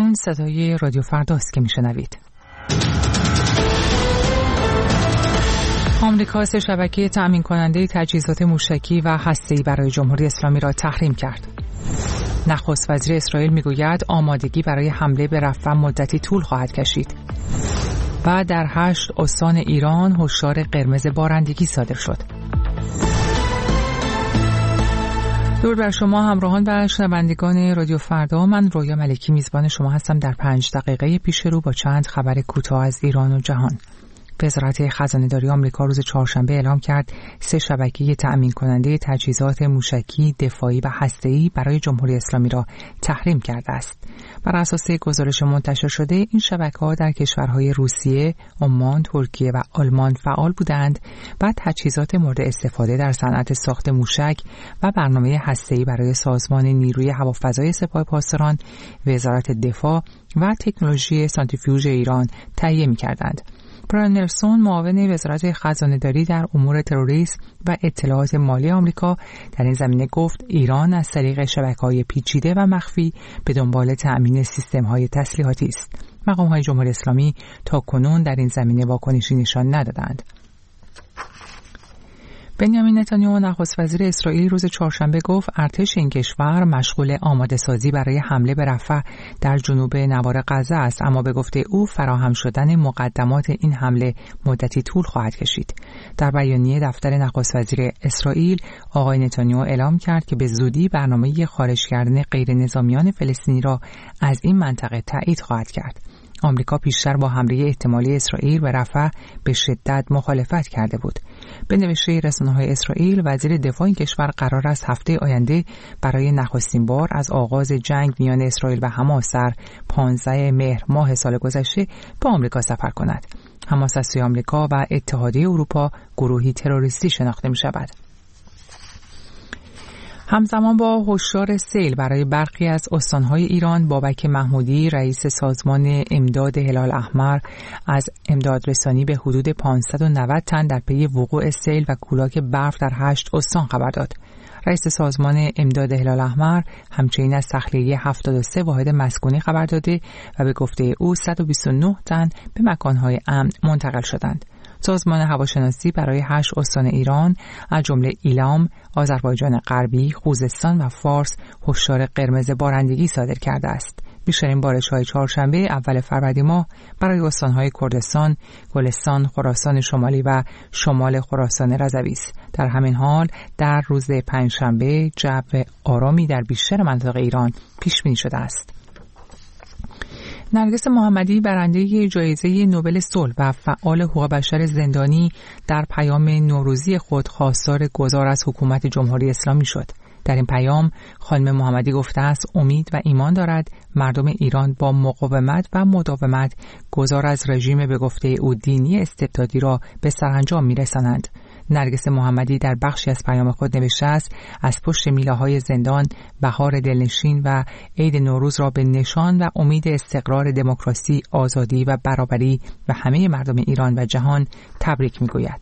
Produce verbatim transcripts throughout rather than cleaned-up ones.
این صدای رادیو فرداست که میشنوید. آمریکا سه شبکه تأمین کننده تجهیزات موشکی و هسته‌ای برای جمهوری اسلامی را تحریم کرد. نخست وزیر اسرائیل میگوید آمادگی برای حمله به رفح مدتی طول خواهد کشید. و در هشت استان ایران هشدار قرمز بارندگی صادر شد. درود بر شما همراهان و شنوندگان رادیو فردا. من رویا ملکی میزبان شما هستم در پنج دقیقه پیش رو با چند خبر کوتاه از ایران و جهان. وزارت خزانه‌داری آمریکا روز چهارشنبه اعلام کرد سه شبکه تأمین کننده تجهیزات موشکی، دفاعی و هسته‌ای برای جمهوری اسلامی را تحریم کرده است. بر اساس گزارش منتشر شده این شبکه‌ها در کشورهای روسیه، عمان، ترکیه و آلمان فعال بودند و تجهیزات مورد استفاده در صنعت ساخت موشک و برنامه هسته‌ای برای سازمان نیروی هوافضای سپاه پاسداران، وزارت دفاع و تکنولوژی سانتریفیوژ ایران تهیه می‌کردند. برایان نلسون، معاون وزارت خزانه‌داری در امور تروریسم و اطلاعات مالی آمریکا، در این زمینه گفت ایران از طریق شبکه‌های پیچیده و مخفی به دنبال تأمین سیستم‌های تسلیحاتی است. مقام‌های جمهوری اسلامی تاکنون در این زمینه واکنشی نشان ندادند. بنیامین نتانیاهو نخست وزیر اسرائیل روز چهارشنبه گفت ارتش این کشور مشغول آماده سازی برای حمله به رفح در جنوب نوار غزه است، اما به گفته او فراهم شدن مقدمات این حمله مدتی طول خواهد کشید. در بیانیه دفتر نخست وزیر اسرائیل، آقای نتانیاهو اعلام کرد که به زودی برنامه خارج کردن غیر نظامیان فلسطینی را از این منطقه تایید خواهد کرد. آمریکا پیشتر با حمله احتمالی اسرائیل به رفح به شدت مخالفت کرده بود. به نوشته رسانه‌های اسرائیل، وزیر دفاع این کشور قرار است هفته آینده برای نخستین بار از آغاز جنگ میان اسرائیل و حماس در پانزده مهر ماه سال گذشته به آمریکا سفر کند. حماس از سوی آمریکا و اتحادیه اروپا گروهی تروریستی شناخته می‌شود. همزمان با هشدار سیل برای برخی از استانهای ایران، بابک محمودی، رئیس سازمان امداد هلال احمر، از امدادرسانی به حدود پانصد و نود تن در پی وقوع سیل و کولاک برف در هشت استان خبر داد. رئیس سازمان امداد هلال احمر همچنین از تخلیه هفتاد و سه واحد مسکونی خبر داده و به گفته او صد و بیست و نه تن به مکانهای امن منتقل شدند. سازمان هواشناسی برای هشت استان ایران از جمله ایلام، آذربایجان غربی، خوزستان و فارس هشدار قرمز بارندگی صادر کرده است. بیشترین بارش‌های چهارشنبه اول فروردین ماه برای استان‌های کردستان، گلستان، خراسان شمالی و شمال خراسان رضوی است. در همین حال در روز پنجشنبه جو آرامی در بیشتر مناطق ایران پیش بینی شده است. نرگس محمدی، برنده جایزه نوبل صلح و فعال حقوق بشر زندانی، در پیام نوروزی خود خواستار گذار از حکومت جمهوری اسلامی شد. در این پیام خانم محمدی گفته است امید و ایمان دارد مردم ایران با مقاومت و مداومت گذار از رژیم به گفته او دینی استبدادی را به سرانجام می‌رسانند. نرگس محمدی در بخشی از پیام خود نوشته است از پشت میله‌های زندان بهار دلنشین و عید نوروز را به نشان و امید استقرار دموکراسی، آزادی و برابری و همه مردم ایران و جهان تبریک می‌گوید.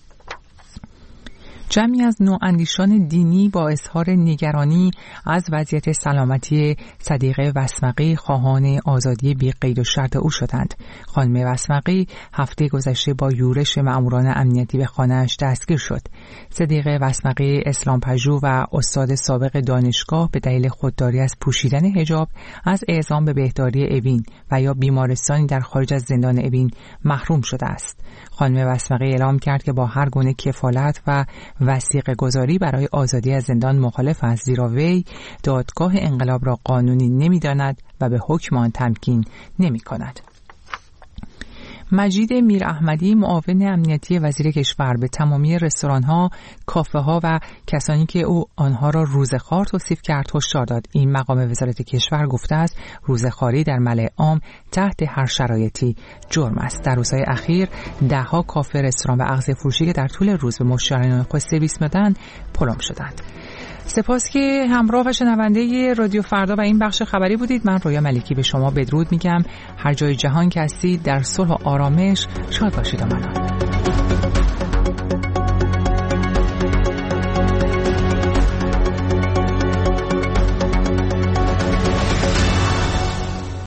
جمعی از نواندیشان دینی با اظهار نگرانی از وضعیت سلامتی صدیقه وسمقی خواهان آزادی بی قید و شرط او شدند. خانم وسمقی هفته گذشته با یورش مأموران امنیتی به خانه‌اش دستگیر شد. صدیقه وسمقی اسلام پژوه و استاد سابق دانشگاه به دلیل خودداری از پوشیدن حجاب از اعزام به بهداری اوین و یا بیمارستانی در خارج از زندان اوین محروم شده است. خانم وسمقی اعلام کرد که با هر گونه کفالت و وثیقه گذاری برای آزادی از زندان مخالف است، زیرا وی دادگاه انقلاب را قانونی نمی‌داند و به حکم آن تمکین نمی‌کند. مجید میراحمدی، معاون امنیتی وزیر کشور، به تمامی رستوران‌ها، کافه‌ها و کسانی که او آنها را روزخوار توصیف کرد هشدار داد. این مقام وزارت کشور گفته است روزخواری در ملأ عام تحت هر شرایطی جرم است. در روزهای اخیر ده‌ها کافه، رستوران و اغذیه فروشی که در طول روز به مشتریان خود سرویس می‌دادند پلم شدند. سپاس که همراه و شنونده رادیو فردا و این بخش خبری بودید. من رویا ملکی به شما بدرود میگم. هر جای جهان که هستید در صلح و آرامش شاد باشید و منان.